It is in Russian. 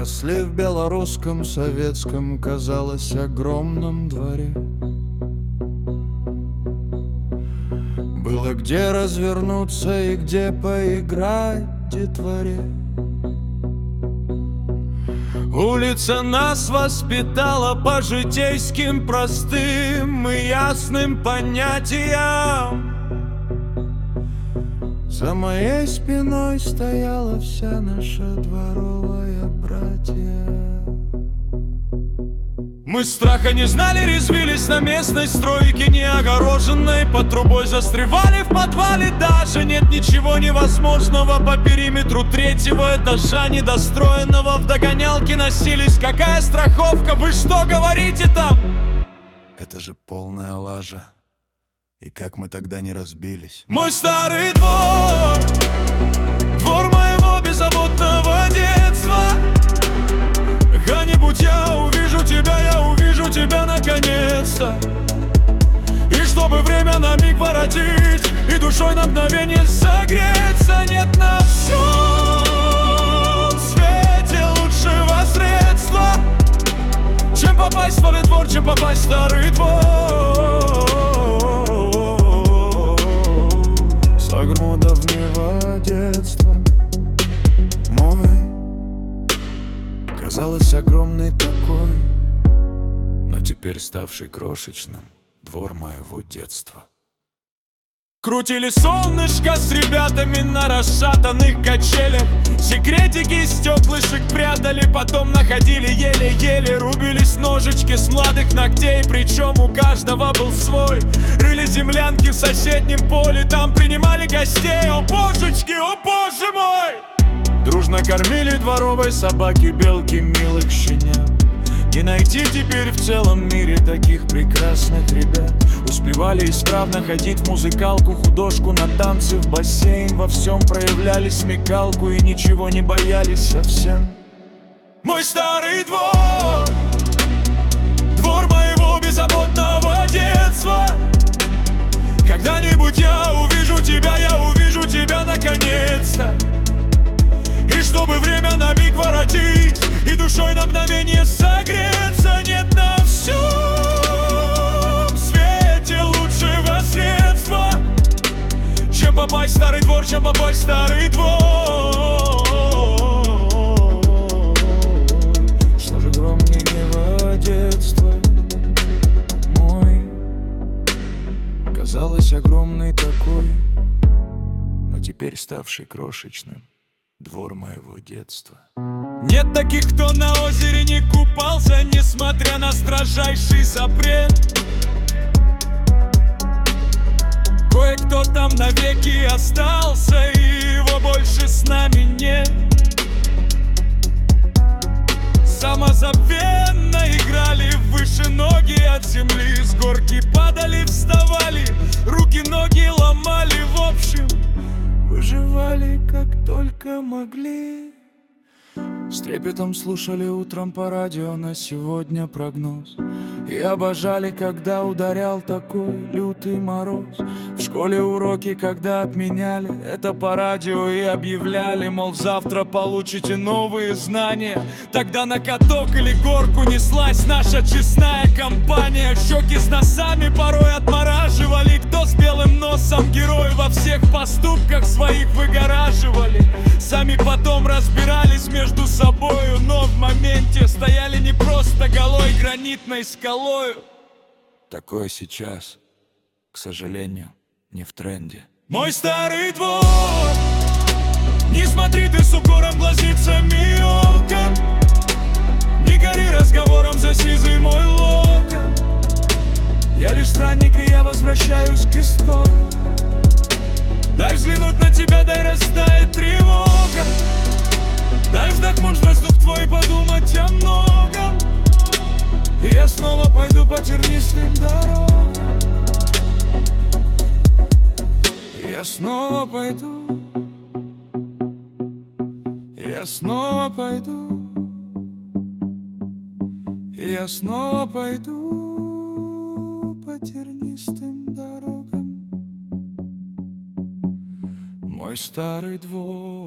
росли в белорусском советском, казалось, огромном дворе. Было где развернуться и где поиграть детворе. Улица нас воспитала по житейским простым и ясным понятиям. За моей спиной стояла вся наша дворовая братья. Мы страха не знали, резвились на местной стройке, не огороженной, под трубой застревали в подвале. Даже нет ничего невозможного по периметру третьего этажа недостроенного. В догонялки носились, какая страховка, вы что говорите там? Это же полная лажа. И как мы тогда не разбились. Мой старый двор, двор моего беззаботного детства. Когда-нибудь я увижу тебя наконец-то. И чтобы время на миг воротить и душой на мгновение согреться. Нет на всем свете лучшего средства, чем попасть в новый двор, чем попасть в старый двор. С огромного давнего детства мой казалось огромный такой, но теперь ставший крошечным двор моего детства. Крутили солнышко с ребятами на расшатанных качелях. Секретики из стеклышек прятали, потом находили еле-еле. Рубились ножички с младых ногтей, причем у каждого был свой. Рыли землянки в соседнем поле, там принимали гостей. О божечки, о боже мой! Дружно кормили дворовой собаки, белки, милых щенят. Не найти теперь в целом мире таких прекрасных ребят. Успевали исправно ходить в музыкалку, художку, на танцы, в бассейн. Во всем проявляли смекалку и ничего не боялись совсем. Мой старый двор, двор моего беззаботного детства. Когда-нибудь я увижу тебя наконец-то. И чтобы время на миг воротить и душой на мгновение согреться. Нет на всем свете лучшего средства, чем попасть в старый двор, чем попасть в старый двор. Что же громненького детства мой казалось огромный такой, но теперь ставший крошечным двор моего детства. Нет таких, кто на озере не купался, несмотря на строжайший запрет. Кое-кто там навеки остался, и его больше с нами нет. Самозабвенно играли выше ноги от земли. С горки падали, вставали, руки-ноги ломали. В общем, выживали как только могли. С трепетом слушали утром по радио на сегодня прогноз. И обожали, когда ударял такой лютый мороз. В школе уроки, когда отменяли, это по радио и объявляли, мол, завтра получите новые знания. Тогда на каток или горку неслась наша честная компания. Щеки с носами порой отмораживали. Кто с белым носом, герой во всех поступках своих выгораживали. Сами потом разбирались между собою, но в моменте стояли не просто голой гранитной скалою. Такое сейчас, к сожалению, не в тренде. Мой старый двор, не смотри ты с укором глазицами окон. Не гори разговором за сизый мой локон. Я лишь странник, и я возвращаюсь к истории. Дай взглянуть на тебя, дай растает тревога. Дай вдохнуть воздух твой, подумать о многом. И я снова пойду по тернистым дорогам. Я снова пойду. Я снова пойду. Я снова пойду по тернистым дорогам. Мой старый двор.